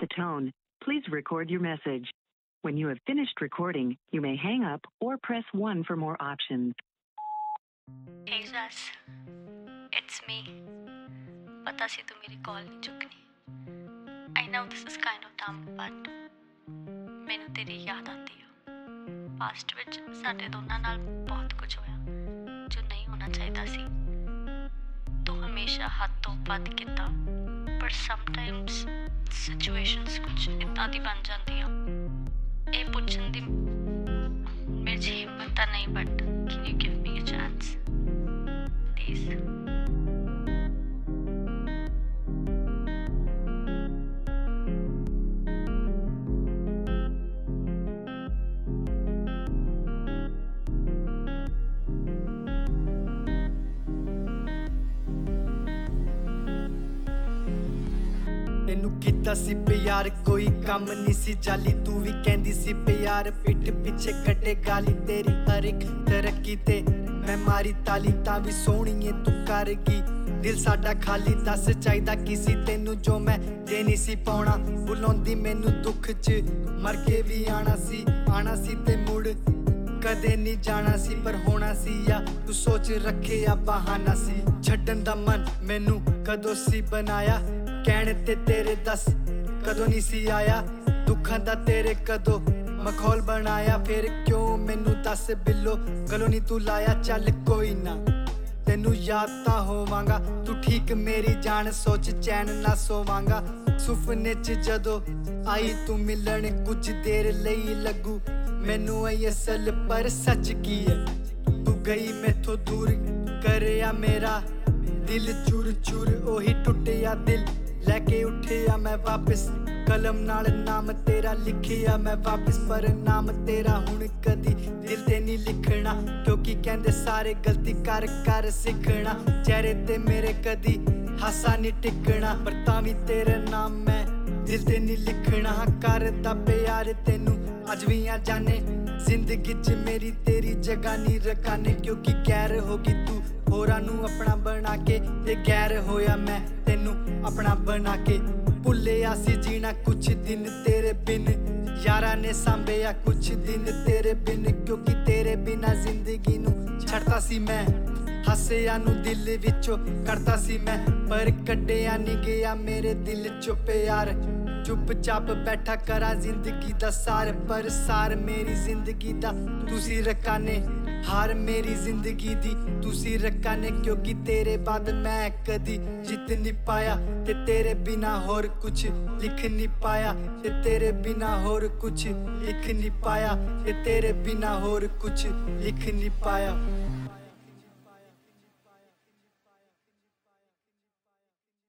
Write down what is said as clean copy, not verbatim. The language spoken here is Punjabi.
the tone, please record your message. When you have finished recording, you may hang up or press 1 for more options. Hey Jess, it's me. पता सी तू मेरी कॉल नहीं चुकनी. I know this is kind of dumb, but ਮੈਨੂੰ ਤੇਰੀ ਯਾਦ ਆਉਂਦੀ ਆ. ਪਾਸਟ ਵਿੱਚ ਸਾਡੇ ਦੋਨਾਂ ਨਾਲ ਬਹੁਤ ਕੁਝ ਹੋਇਆ ਜੋ ਨਹੀਂ ਹੋਣਾ ਚਾਹੀਦਾ ਸੀ. ਤੂੰ ਹਮੇਸ਼ਾ ਹੱਦ ਤੋਂ ਵੱਧ ਕੀਤਾ, ਪਰ ਸਮਟਾਈਮਸ ਸਿਚੁਏਸ਼ਨਸ ਕੁਝ ਇੱਦਾਂ ਦੀ ਬਣ ਜਾਂਦੀ ਆ. ਇਹ ਪੁੱਛਣ ਦੀ ਮੇਰੇ 'ਚ ਹਿੰਮਤ ਤਾਂ ਨਹੀਂ, but can you give me a chance? Please. ਤੈਨੂੰ ਕੀਤਾ ਸੀ ਪਿਆਰ ਕੋਈ ਕੰਮ ਨਹੀਂ ਸੀ ਜਾਲੀ. ਤੂੰ ਵੀ ਕਹਿੰਦੀ ਸੀ ਪਿਆਰ ਪਿੱਠ ਪਿੱਛੇ ਕੱਢੇ ਗਾਲੀ. ਤੇਰੀ ਹਰ ਇੱਕ ਤਰੱਕੀ ਤੇ ਮੈਂ ਮਾਰੀ ਤਾਲੀ. ਤਾਂ ਵੀ ਸੋਹਣੀਏ ਤੂੰ ਕਰ ਗਈ ਦਿਲ ਸਾਡਾ ਖਾਲੀ. ਦੱਸ ਚਾਹੀਦਾ ਕਿਸੇ ਤੈਨੂੰ ਜੋ ਮੈਂ ਦੇ ਨਹੀਂ ਸੀ ਪਾਉਣਾ. ਬੁਲਾਉਂਦੀ ਮੈਨੂੰ ਦੁੱਖ 'ਚ ਮਰ ਕੇ ਵੀ ਆਣਾ ਸੀ ਤੇ ਮੁੜ ਕਦੇ ਨਹੀਂ ਜਾਣਾ ਸੀ. ਪਰ ਹੋਣਾ ਸੀ ਜਾਂ ਤੂੰ ਸੋਚ ਰੱਖਿਆ ਬਹਾਨਾ ਸੀ. ਛੱਡਣ ਦਾ ਮਨ ਮੈਨੂੰ ਕਦੋਂ ਸੀ ਬਣਾਇਆ, ਕਹਿਣ ਤੇ ਤੇਰੇ ਦੱਸ ਕਦੋਂ ਨਹੀਂ ਸੀ ਆਇਆ. ਦੁੱਖਾਂ ਦਾ ਤੇਰੇ ਕਦੋਂ ਮਖੌਲ ਬਣਾਇਆ. ਫਿਰ ਕਿਉਂ ਮੈਨੂੰ ਦੱਸ ਬਿੱਲੋ ਗਲੋਂ ਨਹੀਂ ਤੂੰ ਲਾਇਆ. ਚੱਲ ਕੋਈ ਨਾ ਤੈਨੂੰ ਯਾਦ ਤਾਂ ਹੋਵਾਂਗਾ, ਤੂੰ ਠੀਕ ਮੇਰੀ ਜਾਨ. ਸੋਚ ਚੈਨ ਨਾ ਸੋਵਾਂਗਾ. ਸੁਪਨੇ 'ਚ ਜਦੋਂ ਆਈ ਤੂੰ ਮਿਲਣ, ਕੁਝ ਦੇਰ ਲਈ ਲੱਗੂ ਮੈਨੂੰ ਇਹ ਅਸਲ, ਪਰ ਸੱਚ ਕੀ ਹੈ ਤੂੰ ਗਈ ਮੈਥੋਂ ਦੂਰ. ਕਰਿਆ ਮੇਰਾ ਦਿਲ ਚੂਰ ਚੂਰ, ਉਹੀ ਟੁੱਟਿਆ ਦਿਲ ਲੈ ਕੇ ਉੱਠਿਆ ਮੈਂ ਵਾਪਿਸ. ਕਲਮ ਨਾਲ ਨਾਮ ਤੇਰਾ ਲਿਖਿਆ ਮੈਂ ਵਾਪਿਸ, ਪਰ ਨਾਮ ਤੇਰਾ ਹੁਣ ਕਦੀ ਦਿਲ ਤੇ ਨਹੀਂ ਲਿਖਣਾ. ਕਿਉਂਕਿ ਕਹਿੰਦੇ ਸਾਰੇ ਗਲਤੀ ਕਰ ਕਰ ਸਿੱਖਣਾ. ਚਿਹਰੇ ਤੇ ਮੇਰੇ ਕਦੀ ਹਾਸਾ ਨਹੀਂ ਟਿਕਣਾ, ਪਰ ਤਾਂ ਵੀ ਤੇਰਾ ਨਾਮ ਮੈਂ ਦਿਲ ਤੇ ਨਹੀਂ ਲਿਖਣਾ. ਕਰਦਾ ਪਿਆਰ ਤੈਨੂੰ ਅੱਜ ਵੀ ਆ ਜਾਣੇ, ਜ਼ਿੰਦਗੀ 'ਚ ਮੇਰੀ ਤੇਰੀ ਜਗ੍ਹਾ ਨਹੀਂ ਰਕਾਨੇ. ਕਿਉਂਕਿ ਗੈਰ ਹੋ ਗਈ ਤੂੰ ਹੋਰਾਂ ਨੂੰ ਆਪਣਾ ਬਣਾ ਕੇ, ਤੇ ਗੈਰ ਹੋਇਆ ਮੈਂ ਤੈਨੂੰ ਆਪਣਾ ਬਣਾ ਕੇ. ਭੁੱਲਿਆ ਸੀ ਜੀਣਾ ਕੁਛ ਦਿਨ ਤੇਰੇ ਬਿਨ, ਯਾਰਾਂ ਨੇ ਸਾਂਭਿਆ ਕੁਛ ਦਿਨ ਤੇਰੇ ਬਿਨ. ਕਿਉਂਕਿ ਤੇਰੇ ਬਿਨਾਂ ਜ਼ਿੰਦਗੀ ਨੂੰ ਛੱਡਦਾ ਸੀ ਮੈਂ, ਹਾਸਿਆਂ ਨੂੰ ਦਿਲ ਵਿੱਚੋਂ ਕੱਢਦਾ ਸੀ ਮੈਂ. ਪਰ ਕੱਢਿਆ ਨਹੀਂ ਗਿਆ ਮੇਰੇ ਦਿਲ 'ਚੋਂ ਪਿਆਰ. ਚੁੱਪ ਚਾਪ ਬੈਠਾ ਕਰਾਂ ਜ਼ਿੰਦਗੀ ਦਾ ਸਾਰ, ਪਰ ਸਾਰ ਮੇਰੀ ਜ਼ਿੰਦਗੀ ਦਾ ਤੁਸੀਂ ਰਕਾਨੇ. ਹਾਰ ਮੇਰੀ ਜ਼ਿੰਦਗੀ ਦੀ ਤੁਸੀਂ ਰਕਾਨੇ. ਕਿਉਂਕਿ ਤੇਰੇ ਬਾਅਦ ਮੈਂ ਕਦੀ ਜਿੱਤ ਨਹੀਂ ਪਾਇਆ, ਤੇ ਤੇਰੇ ਬਿਨਾ ਹੋਰ ਕੁਛ ਲਿਖ ਨਹੀਂ ਪਾਇਆ. ਤੇ ਤੇਰੇ ਬਿਨਾ ਹੋਰ ਕੁਛ ਲਿਖ ਨਹੀਂ ਪਾਇਆ. ਤੇ ਤੇਰੇ ਬਿਨਾ ਹੋਰ ਕੁਛ ਲਿਖ ਨਹੀਂ ਪਾਇਆ.